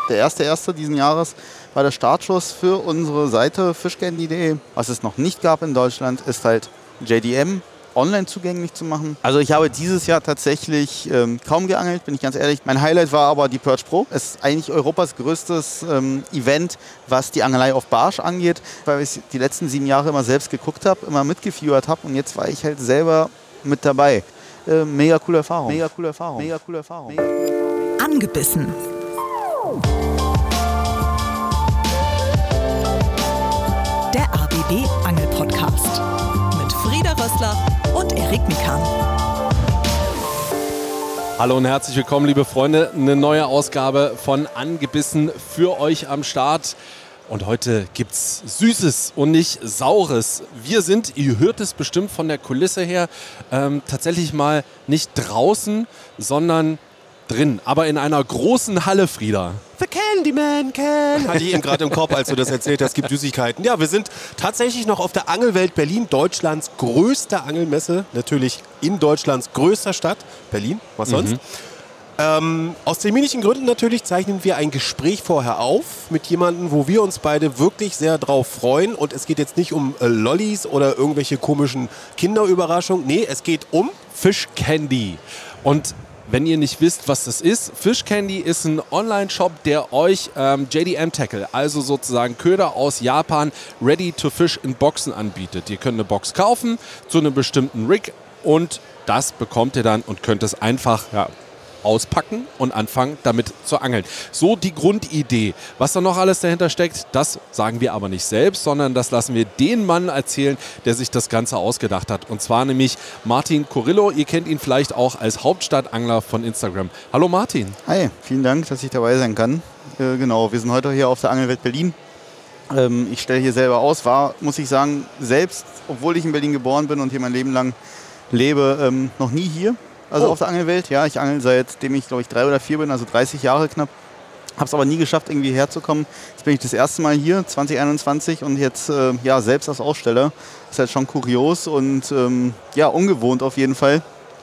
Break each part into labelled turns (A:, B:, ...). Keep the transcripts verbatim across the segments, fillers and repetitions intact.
A: Der erste erste diesen Jahres war der Startschuss für unsere Seite fishcandy punkt de. Was es noch nicht gab in Deutschland, ist halt J D M online zugänglich zu machen. Also ich habe dieses Jahr tatsächlich ähm, kaum geangelt, bin ich ganz ehrlich. Mein Highlight war aber die Perch Pro. Es ist eigentlich Europas größtes ähm, Event, was die Angelei auf Barsch angeht, weil ich die letzten sieben Jahre immer selbst geguckt habe, immer mitgeführt habe und jetzt war ich halt selber mit dabei. Äh, mega coole Erfahrung. Mega coole Erfahrung. Mega coole Erfahrung. Mega coole Erfahrung.
B: Angebissen. Der A B B Angel Podcast mit Frieda Rössler und Erik Mikan.
C: Hallo und herzlich willkommen, liebe Freunde. Eine neue Ausgabe von Angebissen für euch am Start. Und heute gibt's Süßes und nicht Saures. Wir sind, ihr hört es bestimmt von der Kulisse her, ähm, tatsächlich mal nicht draußen, sondern drin. Aber in einer großen Halle, Frieda.
D: The Candyman can. Hatte ich eben gerade im Kopf, als du das erzählt hast, es gibt Süßigkeiten. Ja, wir sind tatsächlich noch auf der Angelwelt Berlin, Deutschlands größte Angelmesse. Natürlich in Deutschlands größter Stadt, Berlin, was sonst. Mhm. Ähm, aus terminischen Gründen natürlich zeichnen wir ein Gespräch vorher auf mit jemandem, wo wir uns beide wirklich sehr drauf freuen. Und es geht jetzt nicht um äh, Lollis oder irgendwelche komischen Kinderüberraschungen. Nee, es geht um
C: Fishcandy. Und wenn ihr nicht wisst, was das ist, Fishcandy ist ein Online-Shop, der euch ähm, J D M-Tackle, also sozusagen Köder aus Japan, ready to fish in Boxen anbietet. Ihr könnt eine Box kaufen zu einem bestimmten Rig und das bekommt ihr dann und könnt es einfach ja, auspacken und anfangen, damit zu angeln. So die Grundidee. Was da noch alles dahinter steckt, das sagen wir aber nicht selbst, sondern das lassen wir den Mann erzählen, der sich das Ganze ausgedacht hat. Und zwar nämlich Martin Kurillo. Ihr kennt ihn vielleicht auch als Hauptstadtangler von Instagram. Hallo Martin.
A: Hi, vielen Dank, dass ich dabei sein kann. Äh, genau, wir sind heute hier auf der Angelwelt Berlin. Ähm, ich stelle hier selber aus, war, muss ich sagen, selbst, obwohl ich in Berlin geboren bin und hier mein Leben lang lebe, ähm, noch nie hier. Also oh. auf der Angelwelt, ja, ich angel seitdem ich, glaube ich, drei oder vier bin, also dreißig Jahre knapp. Habe es aber nie geschafft, irgendwie herzukommen. Jetzt bin ich das erste Mal hier, zwanzig einundzwanzig, und jetzt äh, ja, selbst als Aussteller. Das ist halt schon kurios und ähm, ja, ungewohnt auf jeden Fall.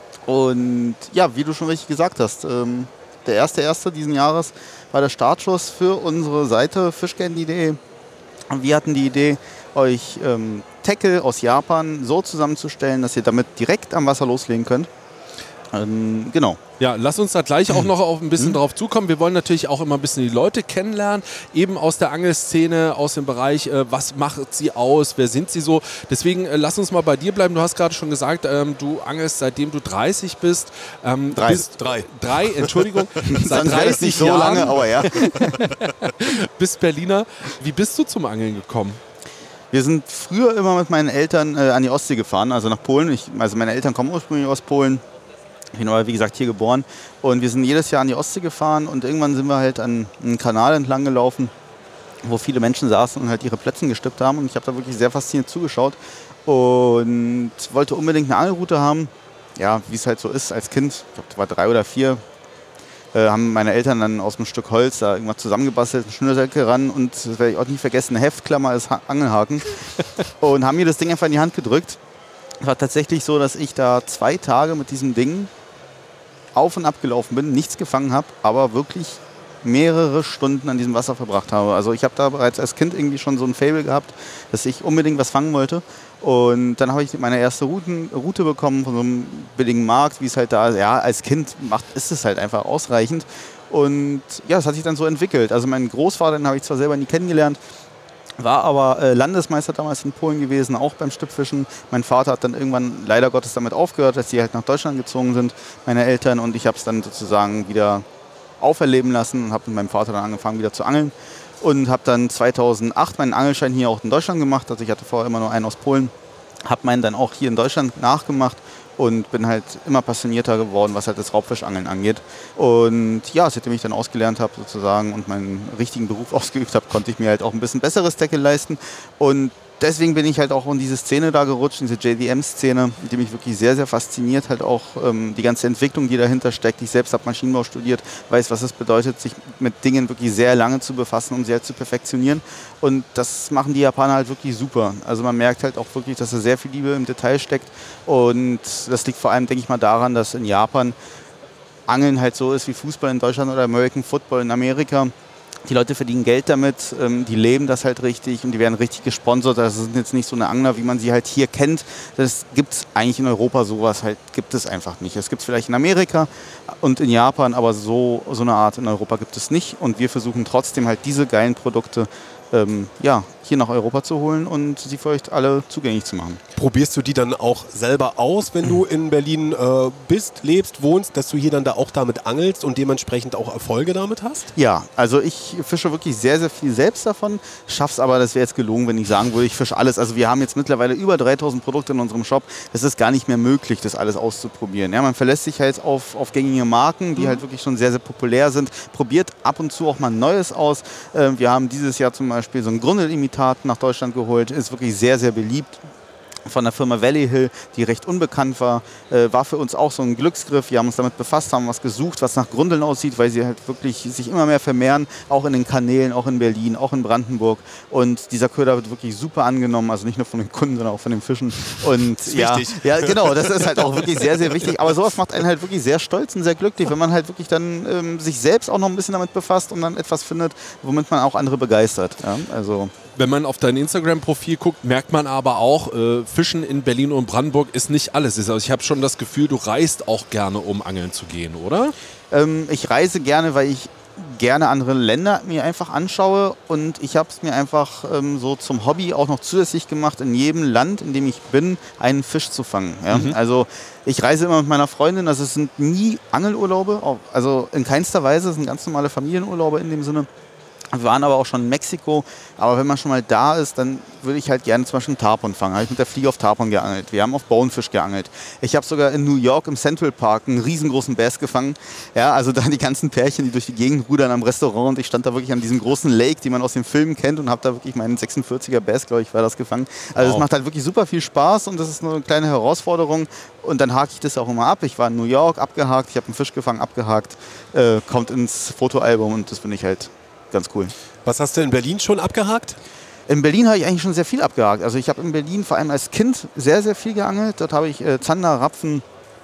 A: Und ja, wie du schon richtig gesagt hast, ähm, der erste erste diesen Jahres war der Startschuss für unsere Seite fishcandy punkt de. Und wir hatten die Idee, euch ähm, Tackle aus Japan so zusammenzustellen, dass ihr damit direkt am Wasser loslegen könnt. Ähm, genau.
C: Ja, lass uns da gleich auch noch auf ein bisschen mhm. drauf zukommen. Wir wollen natürlich auch immer ein bisschen die Leute kennenlernen, eben aus der Angelszene, aus dem Bereich, äh, was macht sie aus, wer sind sie so. Deswegen äh, lass uns mal bei dir bleiben. Du hast gerade schon gesagt, ähm, du angelst seitdem du dreißig bist. Ähm,
D: drei.
C: Bist,
D: drei.
C: Drei, Entschuldigung.
A: Seit dreißig nicht so Jahren. Lange, aber ja.
C: Bist Berliner. Wie bist du zum Angeln gekommen?
A: Wir sind früher immer mit meinen Eltern äh, an die Ostsee gefahren, also nach Polen. Ich, also meine Eltern kommen ursprünglich aus Polen. Ich bin aber, wie gesagt, hier geboren. Und wir sind jedes Jahr an die Ostsee gefahren und irgendwann sind wir halt an einen Kanal entlang gelaufen, wo viele Menschen saßen und halt ihre Plätzchen gestippt haben. Und ich habe da wirklich sehr fasziniert zugeschaut und wollte unbedingt eine Angelroute haben. Ja, wie es halt so ist als Kind, ich glaube, das war drei oder vier, äh, haben meine Eltern dann aus einem Stück Holz da irgendwas zusammengebastelt, eine Schnürsenkel ran und, das werde ich auch nie vergessen, eine Heftklammer als ha- Angelhaken und haben mir das Ding einfach in die Hand gedrückt. Es war tatsächlich so, dass ich da zwei Tage mit diesem Ding auf und ab gelaufen bin, nichts gefangen habe, aber wirklich mehrere Stunden an diesem Wasser verbracht habe. Also ich habe da bereits als Kind irgendwie schon so ein Faible gehabt, dass ich unbedingt was fangen wollte. Und dann habe ich meine erste Routen, Route bekommen von so einem billigen Markt, wie es halt da, ja, als Kind macht, ist es halt einfach ausreichend. Und ja, das hat sich dann so entwickelt. Also meinen Großvater, den habe ich zwar selber nie kennengelernt, war aber äh, Landesmeister damals in Polen gewesen, auch beim Stippfischen. Mein Vater hat dann irgendwann leider Gottes damit aufgehört, dass sie halt nach Deutschland gezogen sind, meine Eltern. Und ich habe es dann sozusagen wieder auferleben lassen und habe mit meinem Vater dann angefangen wieder zu angeln. Und habe dann zweitausendacht meinen Angelschein hier auch in Deutschland gemacht. Also ich hatte vorher immer nur einen aus Polen. Habe meinen dann auch hier in Deutschland nachgemacht und bin halt immer passionierter geworden, was halt das Raubfischangeln angeht. Und ja, seitdem ich dann ausgelernt habe sozusagen und meinen richtigen Beruf ausgeübt habe, konnte ich mir halt auch ein bisschen besseres Tackle leisten. Und deswegen bin ich halt auch in diese Szene da gerutscht, in diese J D M-Szene, die mich wirklich sehr, sehr fasziniert. Halt auch ähm, die ganze Entwicklung, die dahinter steckt. Ich selbst habe Maschinenbau studiert, weiß, was es bedeutet, sich mit Dingen wirklich sehr lange zu befassen und sehr zu perfektionieren. Und das machen die Japaner halt wirklich super. Also man merkt halt auch wirklich, dass da sehr viel Liebe im Detail steckt. Und das liegt vor allem, denke ich mal, daran, dass in Japan Angeln halt so ist wie Fußball in Deutschland oder American Football in Amerika. Die Leute verdienen Geld damit, ähm, die leben das halt richtig und die werden richtig gesponsert. Das sind jetzt nicht so eine Angler, wie man sie halt hier kennt. Das gibt es eigentlich in Europa, sowas halt gibt es einfach nicht. Es gibt es vielleicht in Amerika und in Japan, aber so, so eine Art in Europa gibt es nicht. Und wir versuchen trotzdem halt diese geilen Produkte ähm, ja, hier nach Europa zu holen und sie für euch alle zugänglich zu machen.
D: Probierst du die dann auch selber aus, wenn du in Berlin äh, bist, lebst, wohnst, dass du hier dann da auch damit angelst und dementsprechend auch Erfolge damit hast?
A: Ja, also ich fische wirklich sehr, sehr viel selbst davon, schaff's aber, das wäre jetzt gelogen, wenn ich sagen würde, ich fische alles. Also wir haben jetzt mittlerweile über dreitausend Produkte in unserem Shop. Es ist gar nicht mehr möglich, das alles auszuprobieren. Ja, man verlässt sich halt auf, auf gängige Marken, die mhm. halt wirklich schon sehr, sehr populär sind. Probiert ab und zu auch mal Neues aus. Äh, wir haben dieses Jahr zum Beispiel so ein Grundelimitat nach Deutschland geholt, ist wirklich sehr, sehr beliebt. Von der Firma Valley Hill, die recht unbekannt war, äh, war für uns auch so ein Glücksgriff. Wir haben uns damit befasst, haben was gesucht, was nach Grundeln aussieht, weil sie halt wirklich sich immer mehr vermehren, auch in den Kanälen, auch in Berlin, auch in Brandenburg. Und dieser Köder wird wirklich super angenommen, also nicht nur von den Kunden, sondern auch von den Fischen. Und
D: das ist
A: ja,
D: wichtig.
A: Ja, genau, das ist halt auch wirklich sehr, sehr wichtig. Aber sowas macht einen halt wirklich sehr stolz und sehr glücklich, wenn man halt wirklich dann ähm, sich selbst auch noch ein bisschen damit befasst und dann etwas findet, womit man auch andere begeistert. Ja, also
C: wenn man auf dein Instagram-Profil guckt, merkt man aber auch, äh, Fischen in Berlin und Brandenburg ist nicht alles. Also ich habe schon das Gefühl, du reist auch gerne, um angeln zu gehen, oder?
A: Ähm, ich reise gerne, weil ich gerne andere Länder mir einfach anschaue und ich habe es mir einfach ähm, so zum Hobby auch noch zusätzlich gemacht, in jedem Land, in dem ich bin, einen Fisch zu fangen. Ja? Mhm. Also ich reise immer mit meiner Freundin, also es sind nie Angelurlaube, also in keinster Weise, es sind ganz normale Familienurlaube in dem Sinne. Wir waren aber auch schon in Mexiko, aber wenn man schon mal da ist, dann würde ich halt gerne zum Beispiel einen Tarpon fangen. Habe ich mit der Fliege auf Tarpon geangelt. Wir haben auf Bonefisch geangelt. Ich habe sogar in New York im Central Park einen riesengroßen Bass gefangen. Ja, also da die ganzen Pärchen, die durch die Gegend rudern am Restaurant. Und ich stand da wirklich an diesem großen Lake, den man aus den Filmen kennt und habe da wirklich meinen sechsundvierziger Bass, glaube ich, war das gefangen. Also es wow. macht halt wirklich super viel Spaß und das ist eine kleine Herausforderung. Und dann hake ich das auch immer ab. Ich war in New York, abgehakt, ich habe einen Fisch gefangen, abgehakt, äh, kommt ins Fotoalbum und das finde ich halt ganz cool.
D: Was hast du in Berlin schon abgehakt?
A: In Berlin habe ich eigentlich schon sehr viel abgehakt. Also ich habe in Berlin vor allem als Kind sehr, sehr viel geangelt. Dort habe ich äh, Zander, Rapfen,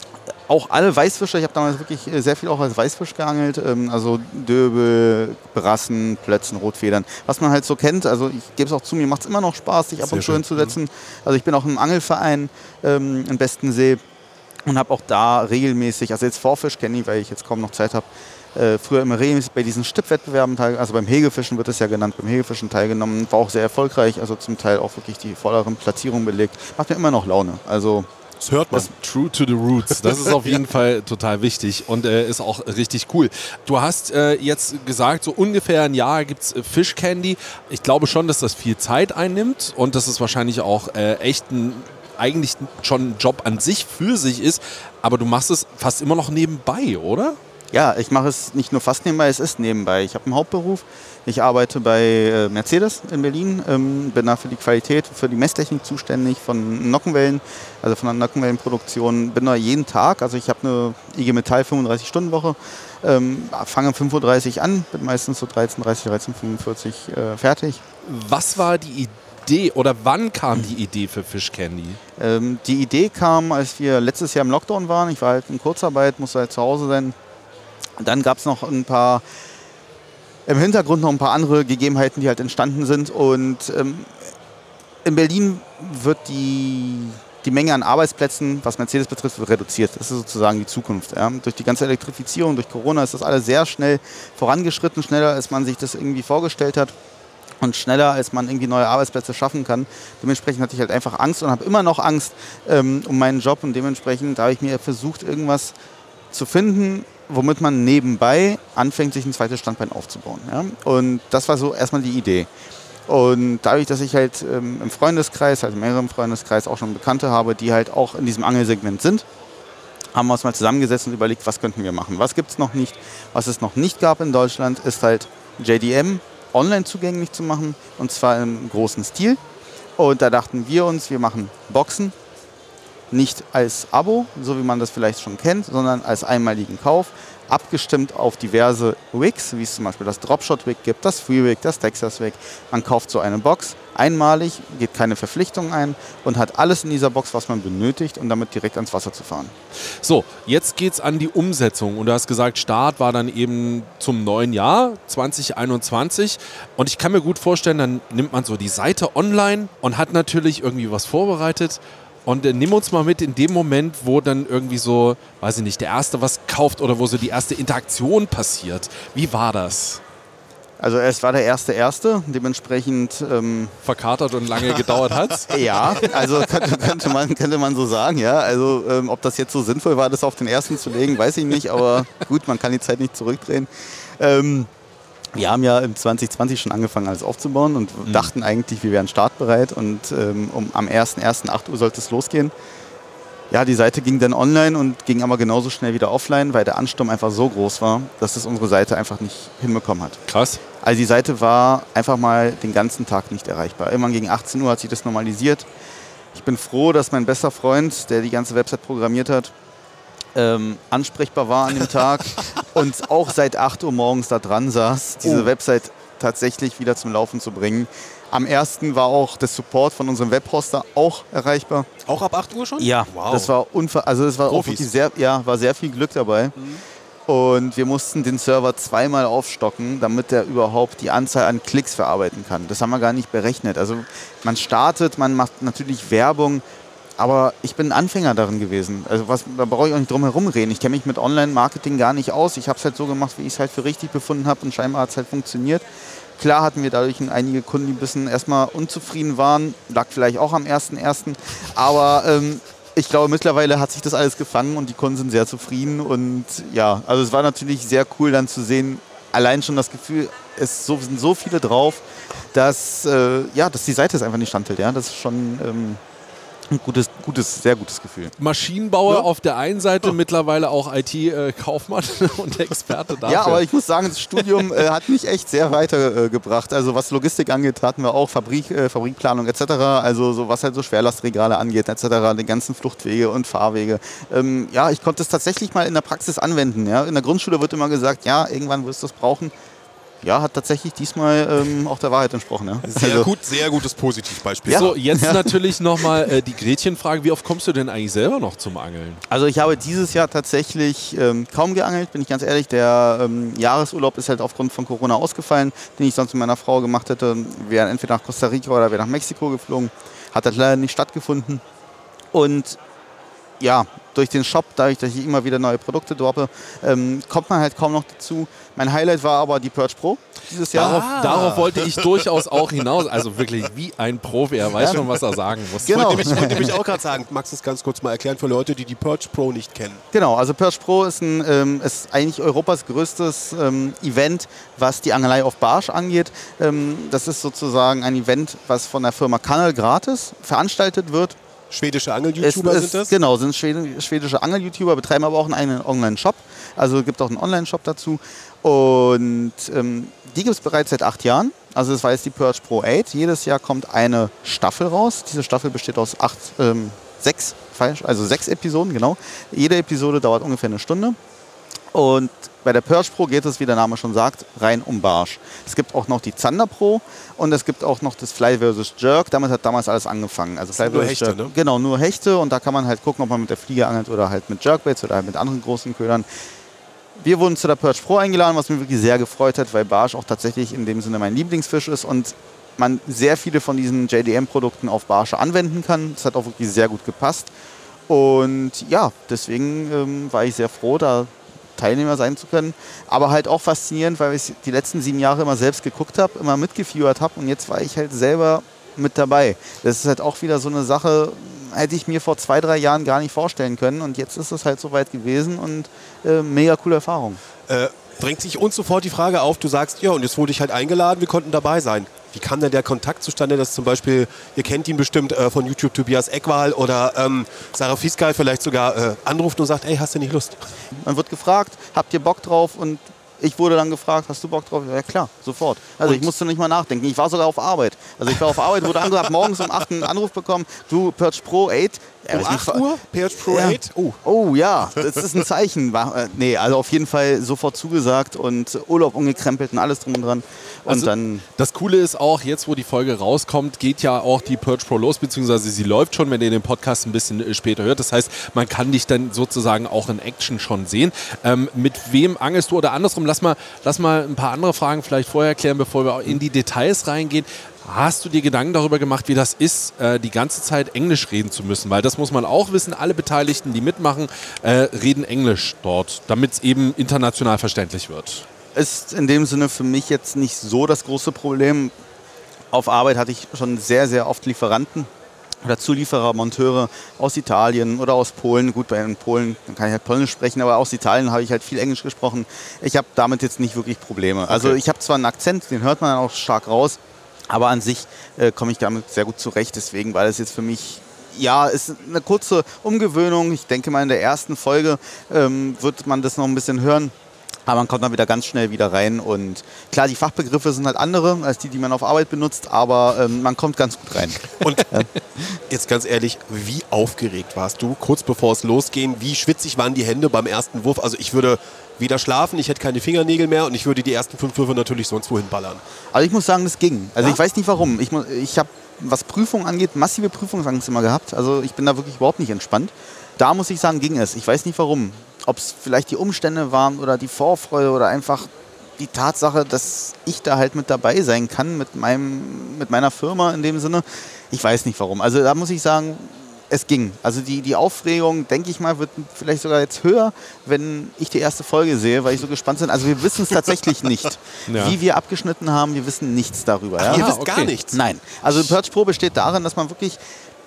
A: auch alle Weißfische. Ich habe damals wirklich äh, sehr viel auch als Weißfisch geangelt. Ähm, also Döbel, Brassen, Plötzen, Rotfedern. Was man halt so kennt. Also ich gebe es auch zu, mir macht es immer noch Spaß, sich ab und zu hinzusetzen. Also ich bin auch im Angelverein ähm, in Bestensee und habe auch da regelmäßig, also jetzt Vorfisch kenne ich, weil ich jetzt kaum noch Zeit habe, Äh, früher immer regelmäßig bei diesen Stippwettbewerben, also beim Hegefischen wird es ja genannt, beim Hegefischen teilgenommen, war auch sehr erfolgreich, also zum Teil auch wirklich die vorderen Platzierungen belegt. Macht mir immer noch Laune. Also
D: das hört man.
C: Das True to the Roots. Das ist auf jeden Fall total wichtig und äh, ist auch richtig cool. Du hast äh, jetzt gesagt, so ungefähr ein Jahr gibt es äh, Fish Candy. Ich glaube schon, dass das viel Zeit einnimmt und dass es wahrscheinlich auch äh, echt ein eigentlich schon ein Job an sich für sich ist, aber du machst es fast immer noch nebenbei, oder?
A: Ja, ich mache es nicht nur fast nebenbei, es ist nebenbei. Ich habe einen Hauptberuf. Ich arbeite bei äh, Mercedes in Berlin, ähm, bin da für die Qualität, für die Messtechnik zuständig von Nockenwellen, also von der Nockenwellenproduktion. Bin da jeden Tag, also ich habe eine I G Metall fünfunddreißig-Stunden-Woche, ähm, fange um fünf Uhr dreißig an, bin meistens so dreizehn Uhr dreißig, dreizehn Uhr fünfundvierzig äh, fertig.
C: Was war die Idee oder wann kam die Idee für Fish Candy?
A: Ähm, die Idee kam, als wir letztes Jahr im Lockdown waren. Ich war halt in Kurzarbeit, musste halt zu Hause sein. Dann gab es noch ein paar, im Hintergrund noch ein paar andere Gegebenheiten, die halt entstanden sind. Und ähm, in Berlin wird die, die Menge an Arbeitsplätzen, was Mercedes betrifft, wird reduziert. Das ist sozusagen die Zukunft. Ja. Durch die ganze Elektrifizierung, durch Corona ist das alles sehr schnell vorangeschritten, schneller als man sich das irgendwie vorgestellt hat. Und schneller, als man irgendwie neue Arbeitsplätze schaffen kann. Dementsprechend hatte ich halt einfach Angst und habe immer noch Angst ähm, um meinen Job. Und dementsprechend habe ich mir versucht, irgendwas zu finden, womit man nebenbei anfängt, sich ein zweites Standbein aufzubauen. Ja? Und das war so erstmal die Idee. Und dadurch, dass ich halt ähm, im Freundeskreis, also mehrere im Freundeskreis auch schon Bekannte habe, die halt auch in diesem Angelsegment sind, haben wir uns mal zusammengesetzt und überlegt, was könnten wir machen. Was gibt es noch nicht? Was es noch nicht gab in Deutschland, ist halt J D M online zugänglich zu machen, und zwar im großen Stil. Und da dachten wir uns, wir machen Boxen, nicht als Abo, so wie man das vielleicht schon kennt, sondern als einmaligen Kauf. abgestimmt auf diverse Wigs, wie es zum Beispiel das Dropshot-Wig gibt, das Free-Wig, das Texas-Wig. Man kauft so eine Box einmalig, geht keine Verpflichtungen ein und hat alles in dieser Box, was man benötigt, um damit direkt ans Wasser zu fahren.
C: So, jetzt geht's an die Umsetzung. Und du hast gesagt, Start war dann eben zum neuen Jahr zwanzig einundzwanzig. Und ich kann mir gut vorstellen, dann nimmt man so die Seite online und hat natürlich irgendwie was vorbereitet. Und äh, nimm uns mal mit in dem Moment, wo dann irgendwie so, weiß ich nicht, der Erste was kauft oder wo so die erste Interaktion passiert. Wie war das?
A: Also es war der erste Erste, dementsprechend... Ähm,
C: Verkatert und lange gedauert hat's?
A: Ja, also könnte, könnte, man, könnte man so sagen, ja. Also ähm, ob das jetzt so sinnvoll war, das auf den Ersten zu legen, weiß ich nicht, aber gut, man kann die Zeit nicht zurückdrehen. Ähm, wir haben ja im zwanzig zwanzig schon angefangen, alles aufzubauen und mhm. dachten eigentlich, wir wären startbereit und ähm, um, am ersten ersten acht Uhr sollte es losgehen. Ja, die Seite ging dann online und ging aber genauso schnell wieder offline, weil der Ansturm einfach so groß war, dass es unsere Seite einfach nicht hinbekommen hat.
C: Krass.
A: Also die Seite war einfach mal den ganzen Tag nicht erreichbar. Irgendwann gegen achtzehn Uhr hat sich das normalisiert. Ich bin froh, dass mein bester Freund, der die ganze Website programmiert hat, ähm, ansprechbar war an dem Tag und auch seit acht Uhr morgens da dran saß, diese oh. Website tatsächlich wieder zum Laufen zu bringen. Am ersten war auch der Support von unserem Webhoster auch erreichbar.
D: Auch ab acht Uhr schon?
A: Ja, wow. Das war unver also es war auch wirklich sehr, ja, war sehr viel Glück dabei. Mhm. Und wir mussten den Server zweimal aufstocken, damit er überhaupt die Anzahl an Klicks verarbeiten kann. Das haben wir gar nicht berechnet. Also man startet, man macht natürlich Werbung, aber ich bin ein Anfänger darin gewesen. Also was, da brauche ich auch nicht drum herum reden. Ich kenne mich mit Online-Marketing gar nicht aus. Ich habe es halt so gemacht, wie ich es halt für richtig befunden habe und scheinbar hat es halt funktioniert. Klar hatten wir dadurch einige Kunden, die ein bisschen erstmal unzufrieden waren. Lag vielleicht auch am ersten ersten Aber ähm, ich glaube, mittlerweile hat sich das alles gefangen und die Kunden sind sehr zufrieden. Und ja, also es war natürlich sehr cool dann zu sehen, allein schon das Gefühl, es sind so viele drauf, dass, äh, ja, dass die Seite es einfach nicht standhält. Ja? Das ist schon... Ähm, ein gutes, gutes, sehr gutes Gefühl.
C: Maschinenbauer
A: ja.
C: auf der einen Seite, oh. mittlerweile auch I T-Kaufmann und Experte dafür.
A: Ja, aber ich muss sagen, das Studium äh, hat mich echt sehr weitergebracht. Äh, also was Logistik angeht, hatten wir auch Fabrik, äh, Fabrikplanung et cetera. Also so, was halt so Schwerlastregale angeht et cetera. Die ganzen Fluchtwege und Fahrwege. Ähm, ja, ich konnte es tatsächlich mal in der Praxis anwenden. Ja? In der Grundschule wird immer gesagt, ja, irgendwann wirst du es brauchen. Ja, hat tatsächlich diesmal ähm, auch der Wahrheit entsprochen. Ja.
D: Sehr
A: also,
D: gut, sehr gutes Positivbeispiel.
C: Ja. So, jetzt ja. natürlich nochmal äh, die Gretchenfrage. Wie oft kommst du denn eigentlich selber noch zum Angeln?
A: Also ich habe dieses Jahr tatsächlich ähm, kaum geangelt, bin ich ganz ehrlich. Der ähm, Jahresurlaub ist halt aufgrund von Corona ausgefallen, den ich sonst mit meiner Frau gemacht hätte. Wir wären entweder nach Costa Rica oder wäre nach Mexiko geflogen. Hat das leider nicht stattgefunden. Und ja, durch den Shop, dadurch, dass ich immer wieder neue Produkte droppe, ähm, kommt man halt kaum noch dazu. Mein Highlight war aber die Purge Pro dieses Jahr.
C: Darauf, ah. darauf wollte ich durchaus auch hinaus. Also wirklich wie ein Profi, er weiß ja. schon, was er sagen muss.
D: Genau. Ich wollte nämlich auch gerade sagen, magst du es ganz kurz mal erklären für Leute, die die Purge Pro nicht kennen?
A: Genau, also Purge Pro ist, ein, ähm, ist eigentlich Europas größtes ähm, Event, was die Angelei auf Barsch angeht. Ähm, das ist sozusagen ein Event, was von der Firma Kanal gratis veranstaltet wird.
D: Schwedische Angel-YouTuber sind das?
A: Genau, sind schwedische Angel-YouTuber, betreiben aber auch einen eigenen Online-Shop. Also es gibt auch einen Online-Shop dazu. Und ähm, die gibt es bereits seit acht Jahren. Also das war jetzt die Purge Pro acht. Jedes Jahr kommt eine Staffel raus. Diese Staffel besteht aus acht, ähm, sechs, falsch, also sechs Episoden, genau. Jede Episode dauert ungefähr eine Stunde. Und bei der Purge Pro geht es, wie der Name schon sagt, rein um Barsch. Es gibt auch noch die Zander Pro und es gibt auch noch das Fly versus Jerk. Damit hat damals alles angefangen. Also Fly
D: nur Hechte,
A: Jerk,
D: ne?
A: Genau, nur Hechte. Und da kann man halt gucken, ob man mit der Fliege angelt oder halt mit Jerkbaits oder halt mit anderen großen Ködern. Wir wurden zu der Purge Pro eingeladen, was mich wirklich sehr gefreut hat, weil Barsch auch tatsächlich in dem Sinne mein Lieblingsfisch ist und man sehr viele von diesen J D M-Produkten auf Barsche anwenden kann. Das hat auch wirklich sehr gut gepasst. Und ja, deswegen ähm, war ich sehr froh, da Teilnehmer sein zu können, aber halt auch faszinierend, weil ich die letzten sieben Jahre immer selbst geguckt habe, immer mitgefiebert habe und jetzt war ich halt selber mit dabei. Das ist halt auch wieder so eine Sache, hätte ich mir vor zwei, drei Jahren gar nicht vorstellen können und jetzt ist es halt soweit gewesen und äh, mega coole Erfahrung.
D: Äh, drängt sich uns sofort die Frage auf, du sagst, ja und jetzt wurde ich halt eingeladen, wir konnten dabei sein. Wie kam denn der Kontakt zustande, dass zum Beispiel, ihr kennt ihn bestimmt äh, von YouTube, Tobias Eckwal oder ähm, Sarah Fieskal vielleicht sogar äh, anruft und sagt, ey, hast du nicht Lust? Man wird gefragt, habt ihr Bock drauf? Und ich wurde dann gefragt, hast du Bock drauf? Ja klar, sofort. Also und? Ich musste nicht mal nachdenken. Ich war sogar auf Arbeit.
A: Also ich war auf Arbeit, wurde angerufen, morgens um acht einen Anruf bekommen, du, Perch Pro acht.
D: Um acht Uhr? Perch Pro
A: ja.
D: acht? Oh.
A: Oh ja, das ist ein Zeichen. War, äh, nee, also auf jeden Fall sofort zugesagt und Urlaub umgekrempelt und alles drum und dran. Und
C: also
A: dann
C: das Coole ist auch, jetzt wo die Folge rauskommt, geht ja auch die Perch Pro los, beziehungsweise sie läuft schon, wenn ihr den Podcast ein bisschen später hört. Das heißt, man kann dich dann sozusagen auch in Action schon sehen. Ähm, mit wem angelst du oder andersrum? Lass mal, lass mal ein paar andere Fragen vielleicht vorher klären, bevor wir in die Details reingehen. Hast du dir Gedanken darüber gemacht, wie das ist, äh, die ganze Zeit Englisch reden zu müssen? Weil das muss man auch wissen, alle Beteiligten, die mitmachen, äh, reden Englisch dort, damit es eben international verständlich wird.
A: Ist in dem Sinne für mich jetzt nicht so das große Problem. Auf Arbeit hatte ich schon sehr, sehr oft Lieferanten oder Zulieferer, Monteure aus Italien oder aus Polen. Gut, bei den Polen dann kann ich halt Polnisch sprechen, aber aus Italien habe ich halt viel Englisch gesprochen. Ich habe damit jetzt nicht wirklich Probleme. Okay. Also ich habe zwar einen Akzent, den hört man auch stark raus, aber an sich äh, komme ich damit sehr gut zurecht. Deswegen, weil es jetzt für mich, ja, ist eine kurze Umgewöhnung. Ich denke mal, in der ersten Folge ähm, wird man das noch ein bisschen hören. Aber man kommt dann wieder ganz schnell wieder rein. Und klar, die Fachbegriffe sind halt andere als die, die man auf Arbeit benutzt. Aber ähm, man kommt ganz gut rein.
D: Und jetzt ganz ehrlich, wie aufgeregt warst du, kurz bevor es losging? Wie schwitzig waren die Hände beim ersten Wurf? Also ich würde wieder schlafen, ich hätte keine Fingernägel mehr und ich würde die ersten fünf Würfe natürlich sonst wohin ballern.
A: Also ich muss sagen, das ging. Also
D: ja?
A: ich weiß nicht warum. Ich, ich habe, was Prüfungen angeht, massive Prüfungsangst immer gehabt. Also ich bin da wirklich überhaupt nicht entspannt. Da muss ich sagen, ging es. Ich weiß nicht warum. Ob es vielleicht die Umstände waren oder die Vorfreude oder einfach die Tatsache, dass ich da halt mit dabei sein kann mit, meinem, mit meiner Firma in dem Sinne. Ich weiß nicht warum. Also da muss ich sagen, es ging. Also die, die Aufregung, denke ich mal, wird vielleicht sogar jetzt höher, wenn ich die erste Folge sehe, weil ich so gespannt bin. Also wir wissen es tatsächlich nicht. Ja. Wie wir abgeschnitten haben, wir wissen nichts darüber. Ja?
D: Ihr wisst
C: okay.
D: gar nichts?
A: Nein. Also Perch Pro besteht darin, dass man wirklich,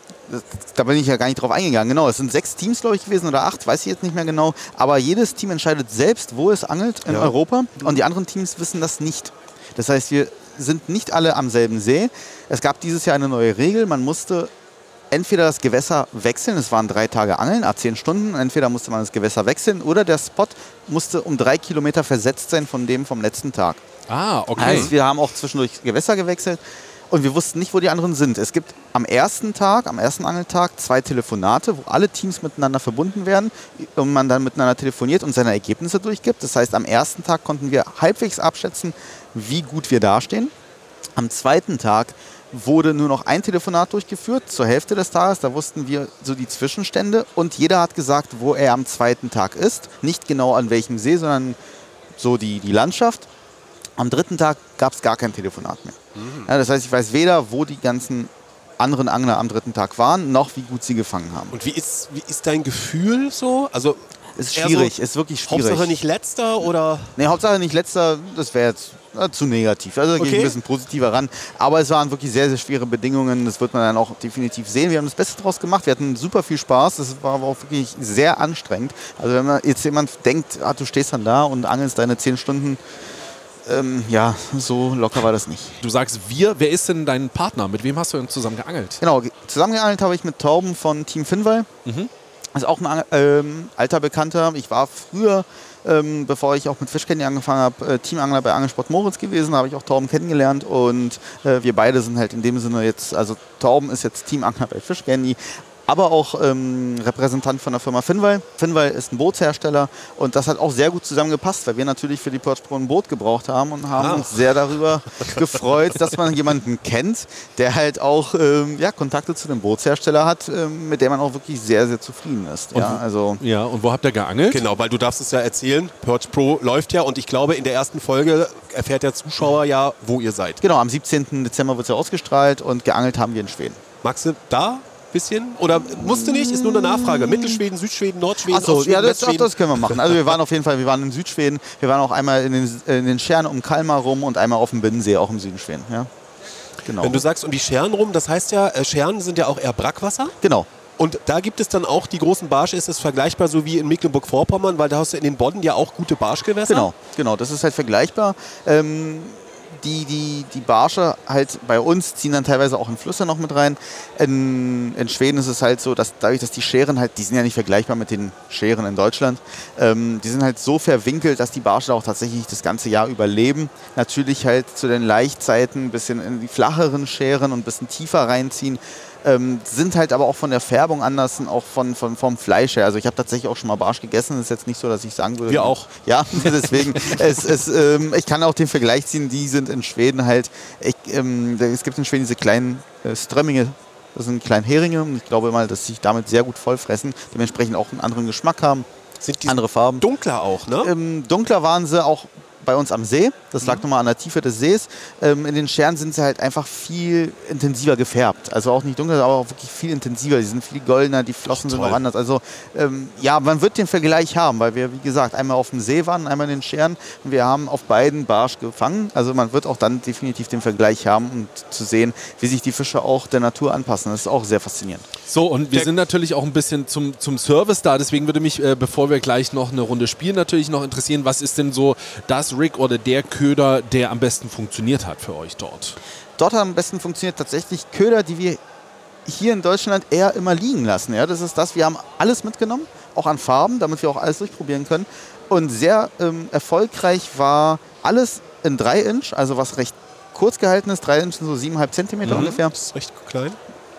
A: da bin ich ja gar nicht drauf eingegangen, genau, es sind sechs Teams, glaube ich, gewesen oder acht, weiß ich jetzt nicht mehr genau, aber jedes Team entscheidet selbst, wo es angelt in ja. Europa und die anderen Teams wissen das nicht. Das heißt, wir sind nicht alle am selben See. Es gab dieses Jahr eine neue Regel, man musste entweder das Gewässer wechseln, es waren drei Tage Angeln, à zehn Stunden, entweder musste man das Gewässer wechseln oder der Spot musste um drei Kilometer versetzt sein von dem vom letzten Tag.
C: Ah, okay.
A: Heißt, wir haben auch zwischendurch Gewässer gewechselt und wir wussten nicht, wo die anderen sind. Es gibt am ersten Tag, am ersten Angeltag zwei Telefonate, wo alle Teams miteinander verbunden werden und man dann miteinander telefoniert und seine Ergebnisse durchgibt. Das heißt, am ersten Tag konnten wir halbwegs abschätzen, wie gut wir dastehen. Am zweiten Tag wurde nur noch ein Telefonat durchgeführt, zur Hälfte des Tages. Da wussten wir so die Zwischenstände und jeder hat gesagt, wo er am zweiten Tag ist. Nicht genau an welchem See, sondern so die, die Landschaft. Am dritten Tag gab es gar kein Telefonat mehr. Mhm. Ja, das heißt, ich weiß weder, wo die ganzen anderen Angler am dritten Tag waren, noch wie gut sie gefangen haben.
D: Und wie ist, wie ist dein Gefühl so? Also
A: es ist schwierig, so, ist wirklich schwierig.
D: Hauptsache nicht letzter oder?
A: Nee, Hauptsache nicht letzter, das wäre jetzt na, zu negativ. Also da okay. gehe ich ein bisschen positiver ran. Aber es waren wirklich sehr, sehr schwere Bedingungen. Das wird man dann auch definitiv sehen. Wir haben das Beste draus gemacht. Wir hatten super viel Spaß. Das war aber auch wirklich sehr anstrengend. Also wenn man jetzt jemand denkt, ah, du stehst dann da und angelst deine zehn Stunden, ähm, ja, so locker war das nicht.
C: Du sagst wir, wer ist denn dein Partner? Mit wem hast du denn zusammen geangelt?
A: Genau, zusammengeangelt habe ich mit Torben von Team Finnwall. Mhm. Das ist auch ein ähm, alter Bekannter. Ich war früher, ähm, bevor ich auch mit Fish Candy angefangen habe, äh, Teamangler bei Angelsport Moritz gewesen. Da habe ich auch Torben kennengelernt und äh, wir beide sind halt in dem Sinne jetzt, also Torben ist jetzt Teamangler bei Fish Candy, aber auch ähm, Repräsentant von der Firma Finnwall. Finnwall ist ein Bootshersteller und das hat auch sehr gut zusammengepasst, weil wir natürlich für die Perch Pro ein Boot gebraucht haben und haben ah. uns sehr darüber gefreut, dass man jemanden kennt, der halt auch ähm, ja, Kontakte zu dem Bootshersteller hat, ähm, mit dem man auch wirklich sehr, sehr zufrieden ist. Ja, also
C: ja, und wo habt ihr geangelt?
D: Genau, weil du darfst es ja erzählen, Perch Pro läuft ja und ich glaube, in der ersten Folge erfährt der Zuschauer ja, wo ihr seid.
A: Genau, am siebzehnten Dezember wird es ja ausgestrahlt und geangelt haben wir in Schweden.
D: Magst du da bisschen? Oder musste nicht? Ist nur eine Nachfrage. Mittelschweden, Südschweden, Nordschweden,
A: Achso,
D: Ostschweden,
A: ja, das,
D: Westschweden.
A: das können wir machen. Also wir waren auf jeden Fall, wir waren in Südschweden, wir waren auch einmal in den, in den Scheren um Kalmar rum und einmal auf dem Binnensee, auch im Süden Schweden. Ja. Genau.
D: Wenn du sagst um die Scheren rum, das heißt ja, Scheren sind ja auch eher Brackwasser?
A: Genau.
D: Und da gibt es dann auch die großen Barsche, ist es vergleichbar so wie in Mecklenburg-Vorpommern, weil da hast du in den Bodden ja auch gute Barschgewässer?
A: Genau, genau, das ist halt vergleichbar. Ähm, die, die, die Barsche halt bei uns ziehen dann teilweise auch in Flüsse noch mit rein. In, in Schweden ist es halt so, dass dadurch, dass die Scheren halt, die sind ja nicht vergleichbar mit den Scheren in Deutschland, ähm, die sind halt so verwinkelt, dass die Barsche auch tatsächlich das ganze Jahr überleben. Natürlich halt zu den Laichzeiten ein bisschen in die flacheren Scheren und ein bisschen tiefer reinziehen. Ähm, sind halt aber auch von der Färbung anders und auch von, von, vom Fleisch her. Also ich habe tatsächlich auch schon mal Barsch gegessen. Das ist jetzt nicht so, dass ich sagen würde...
D: Wir auch.
A: Ja, deswegen. es, es, ähm, ich kann auch den Vergleich ziehen, die sind in Schweden halt... Ich, ähm, es gibt in Schweden diese kleinen äh, Strömminge, das sind kleine Heringe. Und ich glaube mal, dass sich damit sehr gut vollfressen. Dementsprechend auch einen anderen Geschmack haben,
D: sind die
A: andere Farben.
D: Dunkler auch, ne?
A: Ähm, dunkler waren sie auch bei uns am See. Das lag mhm. nochmal an der Tiefe des Sees. Ähm, in den Scheren sind sie halt einfach viel intensiver gefärbt. Also auch nicht dunkel, aber auch wirklich viel intensiver. Die sind viel goldener, die Flossen sind auch anders. Also ähm, ja, man wird den Vergleich haben, weil wir, wie gesagt, einmal auf dem See waren, einmal in den Scheren. Und wir haben auf beiden Barsch gefangen. Also man wird auch dann definitiv den Vergleich haben, um zu sehen, wie sich die Fische auch der Natur anpassen. Das ist auch sehr faszinierend.
C: So, und wir der sind natürlich auch ein bisschen zum, zum Service da. Deswegen würde mich, äh, bevor wir gleich noch eine Runde spielen, natürlich noch interessieren, was ist denn so das Rig oder der Köder, der am besten funktioniert hat für euch dort?
A: Dort hat am besten funktioniert tatsächlich Köder, die wir hier in Deutschland eher immer liegen lassen. Ja, das ist das, wir haben alles mitgenommen, auch an Farben, damit wir auch alles durchprobieren können. Und sehr ähm, erfolgreich war alles in drei Inch, also was recht kurz gehalten ist, drei Inch sind so siebeneinhalb Zentimeter mhm, ungefähr.
D: Das ist recht klein.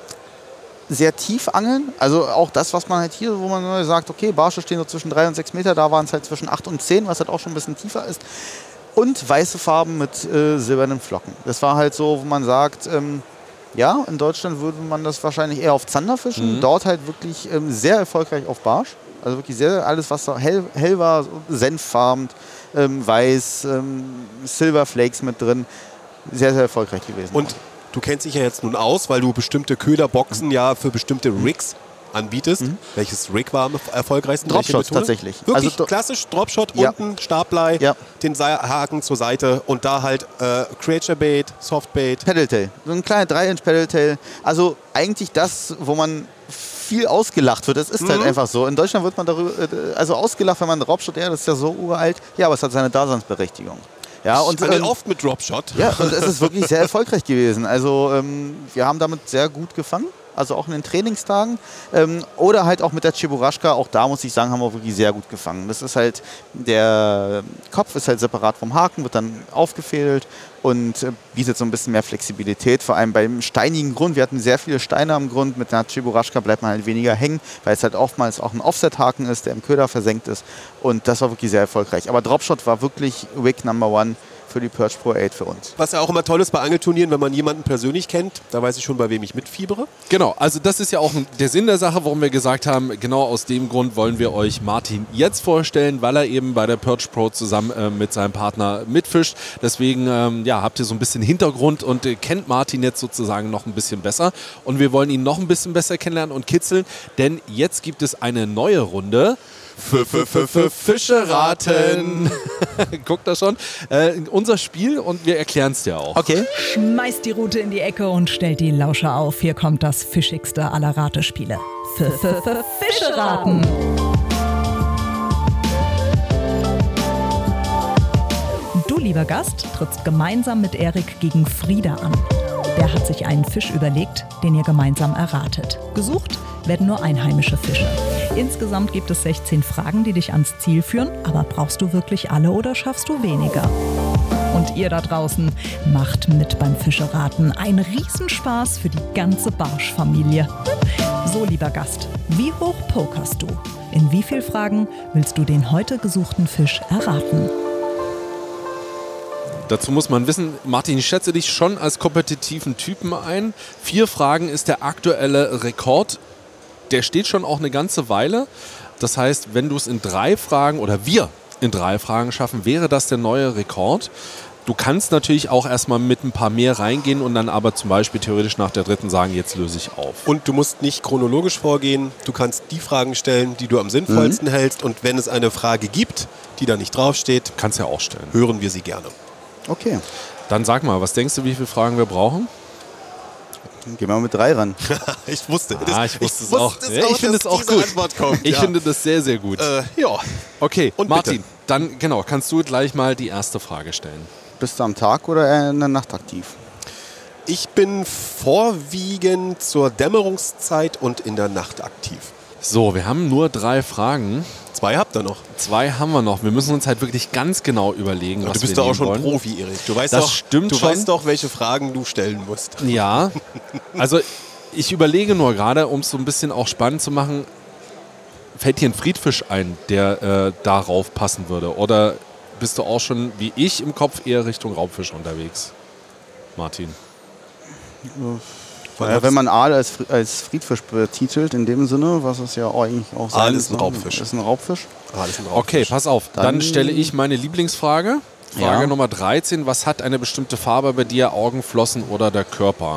A: Sehr tief angeln, also auch das, was man halt hier, wo man sagt, okay, Barsche stehen so zwischen drei und sechs Meter, da waren es halt zwischen acht und zehn, was halt auch schon ein bisschen tiefer ist. Und weiße Farben mit äh, silbernen Flocken. Das war halt so, wo man sagt, ähm, ja, in Deutschland würde man das wahrscheinlich eher auf Zander fischen, mhm. dort halt wirklich ähm, sehr erfolgreich auf Barsch. Also wirklich sehr, alles was da hell, hell war, senffarben, ähm, weiß, ähm, Silverflakes mit drin, sehr, sehr erfolgreich gewesen.
D: Und du kennst dich ja jetzt nun aus, weil du bestimmte Köderboxen mhm. ja für bestimmte Rigs anbietest. Mhm. Welches Rig war am erfolgreichsten?
A: Dropshot tatsächlich.
D: Wirklich
A: also,
D: klassisch Dropshot,
A: ja.
D: unten Stabblei,
A: ja.
D: den Haken zur Seite und da halt äh, Creature Bait, Softbait.
A: Paddletail. So ein kleiner drei Inch Paddletail. Also eigentlich das, wo man viel ausgelacht wird. Das ist mhm. halt einfach so. In Deutschland wird man darüber, also ausgelacht, wenn man Dropshot, ja, das ist ja so uralt. Ja, aber es hat seine Daseinsberechtigung. Ja, und
D: ich
A: ähm,
D: oft mit Dropshot.
A: Ja, und es ist wirklich sehr erfolgreich gewesen. Also ähm, wir haben damit sehr gut gefangen. Also auch in den Trainingstagen ähm, oder halt auch mit der Cheburashka, auch da muss ich sagen, haben wir wirklich sehr gut gefangen. Das ist halt, der Kopf ist halt separat vom Haken, wird dann aufgefädelt und äh, bietet so ein bisschen mehr Flexibilität, vor allem beim steinigen Grund. Wir hatten sehr viele Steine am Grund, mit einer Cheburashka bleibt man halt weniger hängen, weil es halt oftmals auch ein Offset-Haken ist, der im Köder versenkt ist und das war wirklich sehr erfolgreich. Aber Dropshot war wirklich Rig Number One für die Perch Pro acht für uns.
D: Was ja auch immer toll ist bei Angelturnieren, wenn man jemanden persönlich kennt, da weiß ich schon, bei wem ich mitfiebere.
C: Genau, also das ist ja auch der Sinn der Sache, warum wir gesagt haben, genau aus dem Grund wollen wir euch Martin jetzt vorstellen, weil er eben bei der Perch Pro zusammen äh, mit seinem Partner mitfischt. Deswegen ähm, ja, habt ihr so ein bisschen Hintergrund und äh, kennt Martin jetzt sozusagen noch ein bisschen besser. Und wir wollen ihn noch ein bisschen besser kennenlernen und kitzeln, denn jetzt gibt es eine neue Runde. Fische raten. Guckt das schon. Äh, unser Spiel und wir erklären es dir auch.
A: Okay.
B: Schmeißt die Rute in die Ecke und stellt die Lauscher auf. Hier kommt das fischigste aller Ratespiele. Fische raten. Du, lieber Gast, trittst gemeinsam mit Erik gegen Frieda an. Der hat sich einen Fisch überlegt, den ihr gemeinsam erratet. Gesucht werden nur einheimische Fische. Insgesamt gibt es sechzehn Fragen, die dich ans Ziel führen. Aber brauchst du wirklich alle oder schaffst du weniger? Und ihr da draußen macht mit beim Fischeraten. Ein Riesenspaß für die ganze Barsch-Familie. So, lieber Gast, wie hoch pokerst du? In wie vielen Fragen willst du den heute gesuchten Fisch erraten?
C: Dazu muss man wissen, Martin, ich schätze dich schon als kompetitiven Typen ein. Vier Fragen ist der aktuelle Rekord. Der steht schon auch eine ganze Weile. Das heißt, wenn du es in drei Fragen oder wir in drei Fragen schaffen, wäre das der neue Rekord. Du kannst natürlich auch erstmal mit ein paar mehr reingehen und dann aber zum Beispiel theoretisch nach der dritten sagen, jetzt löse ich auf.
D: Und du musst nicht chronologisch vorgehen. Du kannst die Fragen stellen, die du am sinnvollsten mhm. hältst. Und wenn es eine Frage gibt, die da nicht draufsteht,
C: kannst du ja auch stellen.
D: Hören wir sie gerne.
A: Okay.
C: Dann sag mal, was denkst du, wie viele Fragen wir brauchen?
A: Gehen wir mal mit drei ran.
D: ich wusste, das,
C: ah, ich wusste
D: ich
C: es auch.
D: Das
C: ja, ich finde es auch gut.
D: Kommt,
C: ich
D: ja.
C: finde das sehr, sehr gut.
D: Äh, ja.
C: Okay,
D: Und
C: Martin,
D: bitte.
C: dann genau, kannst du gleich mal die erste Frage stellen.
A: bist du am Tag oder eher in der Nacht aktiv?
D: Ich bin vorwiegend zur Dämmerungszeit und in der Nacht aktiv.
C: So, wir haben nur drei Fragen.
D: Zwei habt ihr noch.
C: Zwei haben wir noch. Wir müssen uns halt wirklich ganz genau überlegen, was
D: Du bist
C: wir
D: doch auch schon
C: wollen.
D: Profi, Erik. Du weißt
C: Das
D: doch,
C: stimmt
D: du
C: schon.
D: weißt doch, welche Fragen du stellen musst.
C: Ja, also ich überlege nur gerade, um es so ein bisschen auch spannend zu machen, fällt dir ein Friedfisch ein, der äh, darauf passen würde? Oder bist du auch schon, wie ich, im Kopf eher Richtung Raubfisch unterwegs, Martin?
A: Ja, wenn man Aal als, als Friedfisch betitelt, in dem Sinne, was es ja auch eigentlich auch sein
D: Aal ist ein
A: soll,
D: Raubfisch.
A: Ist ein Raubfisch.
D: Ah, das ist ein Raubfisch.
C: Okay, pass auf. Dann,
A: Dann-
C: stelle ich meine Lieblingsfrage. Frage
A: Ja.
C: Nummer dreizehn. Was hat eine bestimmte Farbe bei dir, Augen, Flossen oder der Körper?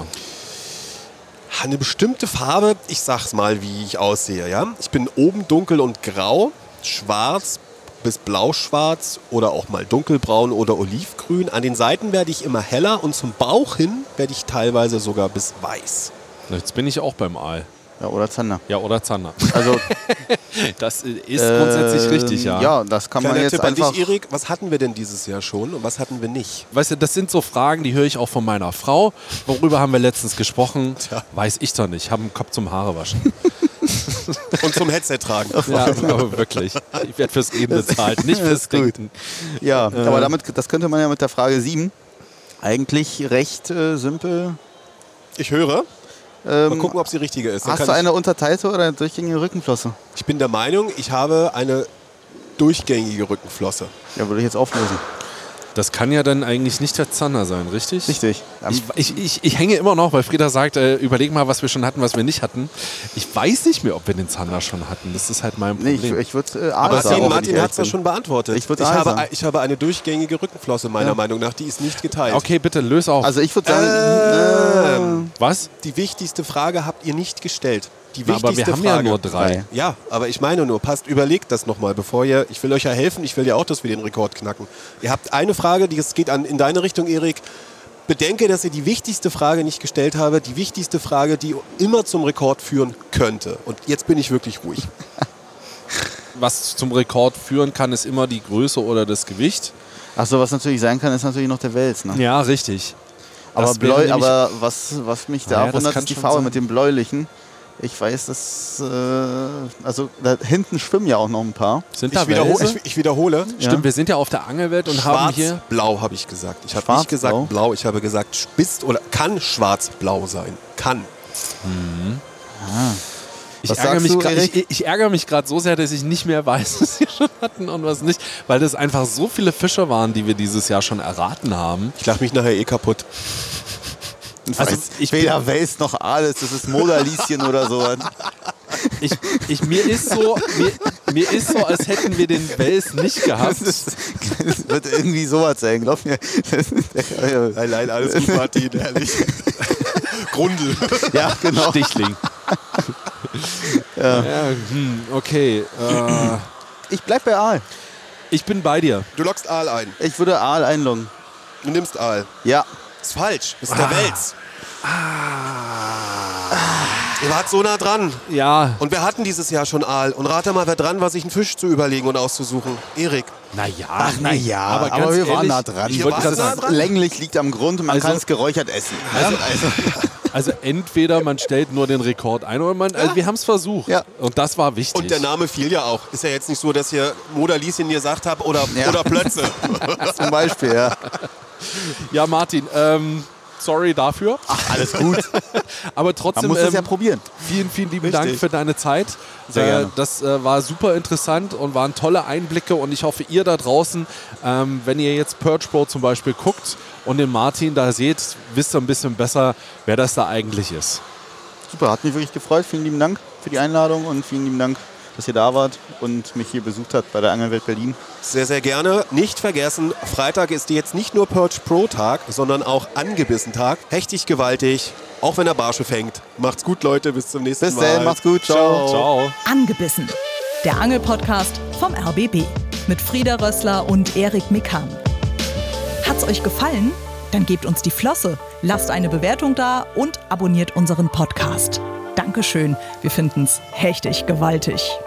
D: Eine bestimmte Farbe, ich sag's mal, wie ich aussehe. Ja? Ich bin oben dunkel und grau, schwarz bis blauschwarz oder auch mal dunkelbraun oder olivgrün. An den Seiten werde ich immer heller und zum Bauch hin werde ich teilweise sogar bis weiß.
C: Jetzt bin ich auch beim Aal.
A: Ja, oder Zander.
C: Ja, oder Zander.
A: Also,
C: Das ist grundsätzlich
A: ähm,
C: richtig, ja.
A: Ja, das kann man
D: Kleiner
A: jetzt
D: Tipp an
A: einfach...
D: dich, Erik, was hatten wir denn dieses Jahr schon und was hatten wir nicht?
C: Weißt du, das sind so Fragen, die höre ich auch von meiner Frau. Worüber haben wir letztens gesprochen?
D: Tja.
C: Weiß ich doch nicht. Haben einen Kopf zum Haare waschen.
D: Und zum Headset tragen.
C: Ja, aber wirklich. Ich werde fürs Reden bezahlt, nicht fürs
A: ist gut.
C: Denken.
A: Ja, aber damit, das könnte man ja mit der Frage sieben eigentlich recht äh, simpel...
D: Ich höre.
A: Ähm,
D: Mal gucken, ob es die richtige ist. Dann
A: hast
D: kann
A: du
D: ich,
A: eine unterteilte oder eine durchgängige Rückenflosse?
D: ich bin der Meinung, ich habe eine durchgängige Rückenflosse.
A: Ja, würde ich jetzt auflösen.
C: Das kann ja dann eigentlich nicht der Zander sein, richtig?
A: Richtig. Ähm,
C: Ich, ich, ich, ich hänge immer noch, weil Frieda sagt, äh, überleg mal, was wir schon hatten, was wir nicht hatten. Ich weiß nicht mehr, ob wir den Zander schon hatten. Das ist halt mein
A: nee,
C: Problem.
A: ich, ich würde äh,
D: Aber
A: Aal sagen,
D: Martin,
A: wenn ich
D: Martin
A: ehrlich
D: hat es ja
A: bin.
D: schon beantwortet.
A: Ich würd
D: ich,
A: Aal
D: habe,
A: sagen.
D: ich habe eine durchgängige Rückenflosse, meiner
A: Ja.
D: Meinung nach. Die ist nicht geteilt.
C: Okay, bitte, löse auf.
A: Also ich würde sagen...
D: Ähm,
C: was?
D: Die wichtigste Frage habt ihr nicht gestellt. Die
C: Na, aber
D: wichtigste
C: wir haben ja
D: Frage.
C: nur drei.
D: Ja, aber ich meine nur, passt, überlegt das nochmal, bevor ihr, ich will euch ja helfen, ich will ja auch, dass wir den Rekord knacken. Ihr habt eine Frage, die es geht an, in deine Richtung, Erik. Bedenke, dass ihr die wichtigste Frage nicht gestellt habe, die wichtigste Frage, die immer zum Rekord führen könnte. Und jetzt bin ich wirklich ruhig.
C: Was zum Rekord führen kann, ist immer die Größe oder das Gewicht.
A: Achso, was natürlich sein kann, ist natürlich noch der Wels. Ne?
C: Ja, richtig.
A: aber
C: Das wäre
A: bläu,
C: nämlich-
A: aber was, was mich da
C: Ah ja, das
A: wundert,
C: kann
A: ist die
C: schon
A: Farbe
C: sein.
A: mit dem bläulichen. Ich weiß, dass... Äh, also da hinten schwimmen ja auch noch ein paar.
C: Sind da
D: Ich, wiederhole,
C: Welse?
D: ich, ich wiederhole.
A: Ja.
C: Stimmt, wir sind ja auf der Angelwelt und haben hier...
D: Schwarz-blau habe ich gesagt. Ich habe
A: Schwarz-blau?
D: nicht gesagt blau, ich habe gesagt spitz oder kann schwarz-blau sein. Kann.
C: Ich
A: Was
C: ärgere,
A: sagst
C: mich
A: du,
C: grad,
A: Erik?
C: ich, ich ärgere mich gerade so sehr, dass ich nicht mehr weiß, was wir schon hatten und was nicht. Weil das einfach so viele Fische waren, die wir dieses Jahr schon erraten haben.
D: Ich lache mich nachher eh kaputt.
C: Also
A: Weiß
C: ich bin-
A: weder Wels noch alles, das ist Modalieschen oder so.
C: Ich, ich, mir, ist so, mir, mir ist so, als hätten wir den Wels nicht gehabt.
A: Das, ist, das wird irgendwie sowas sein, glaub mir.
D: Nein, nein, alles gut, Martin, ehrlich. Grundel.
A: Ja, genau.
C: Stichling. ja. Ja, hm, okay. Äh,
A: Ich bleib bei Aal.
C: ich bin bei dir.
D: Du lockst Aal ein.
A: Ich würde Aal einloggen.
D: Du nimmst Aal.
A: Ja.
D: Ist falsch. Ist der Wels. Ihr wart so nah dran.
C: Ja,
D: Und wir hatten dieses Jahr schon Aal. Und rate mal, wer dran war, sich einen Fisch zu überlegen und auszusuchen. Erik.
C: naja.
A: Ach, na ja, aber,
C: ganz
A: wir waren
C: ehrlich,
A: nah dran.
C: Ich
D: Ihr
C: wollte
D: wart
C: gerade
D: nah
C: sagen,
D: dran.
A: Länglich liegt am Grund und man
C: Also-
A: kann es geräuchert essen.
C: Also, also entweder man stellt nur den Rekord ein oder man, also wir haben es versucht.
A: Ja.
C: Und das war wichtig.
D: Und der Name fiel ja auch. Ist ja jetzt nicht so, dass ihr Modalieschen gesagt habt oder,
A: Ja.
D: oder Plötze.
A: Zum Beispiel, ja.
C: Ja, Martin, ähm, sorry dafür.
A: Ach, alles gut.
C: Aber
A: Man
C: trotzdem,
A: muss es ja
C: ähm,
A: probieren.
C: vielen, vielen lieben
D: Richtig.
C: Dank für deine Zeit.
A: Sehr
C: äh,
A: gerne.
C: Das äh, war super interessant und waren tolle Einblicke. Und ich hoffe, ihr da draußen, ähm, wenn ihr jetzt Perch Pro zum Beispiel guckt und den Martin da seht, wisst ihr ein bisschen besser, wer das da eigentlich ist.
A: Super, hat mich wirklich gefreut. Vielen lieben Dank für die Einladung und vielen lieben Dank, dass ihr da wart und mich hier besucht habt bei der Angelwelt Berlin.
D: Sehr, sehr gerne. Nicht vergessen, Freitag ist jetzt nicht nur Perch Pro Tag, sondern auch Angebissen Tag. Hechtig gewaltig, auch wenn er Barsche fängt. Macht's gut, Leute. Bis zum nächsten
A: Bis
D: Mal.
A: dann, macht's gut. Ciao.
C: Ciao.
B: Angebissen. Der Angelpodcast vom R B B mit Frieda Rössler und Erik Mikan. Hat's euch gefallen? Dann gebt uns die Flosse, lasst eine Bewertung da und abonniert unseren Podcast. Dankeschön, wir finden's hechtig gewaltig.